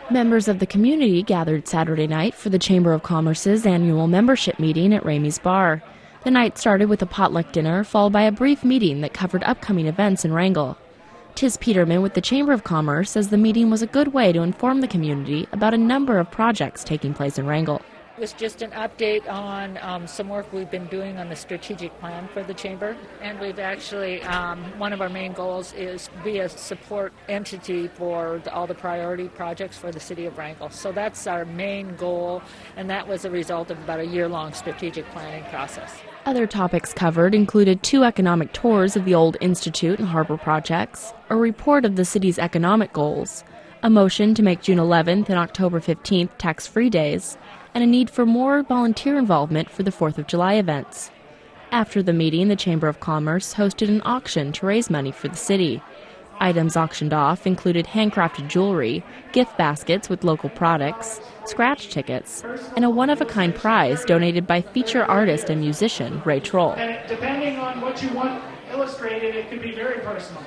Members of the community gathered Saturday night for the Chamber of Commerce's annual membership meeting at Ramey's Bar. The night started with a potluck dinner, followed by a brief meeting that covered upcoming events in Wrangell. Tiz Peterman with the Chamber of Commerce says the meeting was a good way to inform the community about a number of projects taking place in Wrangell. It was just an update on some work we've been doing on the strategic plan for the Chamber. And we've actually, one of our main goals is to be a support entity for all the priority projects for the city of Wrangell. So that's our main goal, and that was a result of about a year-long strategic planning process. Other topics covered included 2 economic tours of the Old Institute and Harbor projects, a report of the city's economic goals, a motion to make June 11th and October 15th tax-free days, and a need for more volunteer involvement for the 4th of July events. After the meeting, the Chamber of Commerce hosted an auction to raise money for the city. Items auctioned off included handcrafted jewelry, gift baskets with local products, scratch tickets, and a one-of-a-kind prize donated by feature artist and musician Ray Troll. And depending on what you want illustrated, it could be very personal.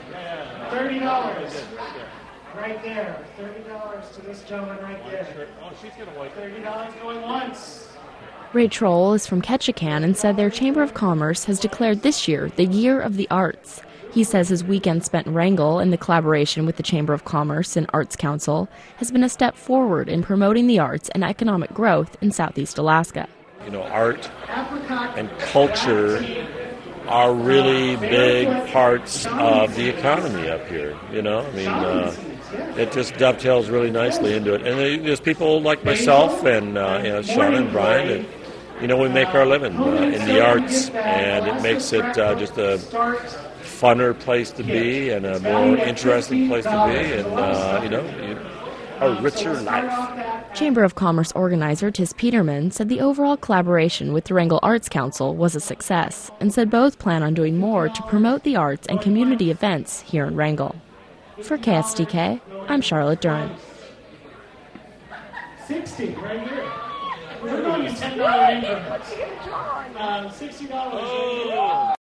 $30. Right there. $30 to this gentleman right there. Oh, she's going to like $30 going once. Ray Troll is from Ketchikan and said their Chamber of Commerce has declared this year the Year of the Arts. He says his weekend spent in Wrangell and the collaboration with the Chamber of Commerce and Arts Council has been a step forward in promoting the arts and economic growth in Southeast Alaska. You know, art and culture are really big parts of the economy up here, you know? I mean, it just dovetails really nicely into it. And there's people like myself and Sean and Brian, and, we make our living in the arts, and it makes it just a funner place to be and a more interesting place to be, and, a richer life. Chamber of Commerce organizer Tiz Peterman said the overall collaboration with the Wrangell Arts Council was a success and said both plan on doing more to promote the arts and community events here in Wrangell. For KSDK, I'm Charlotte Duran. 60 right here. We're going to $10 increments. $60 right here.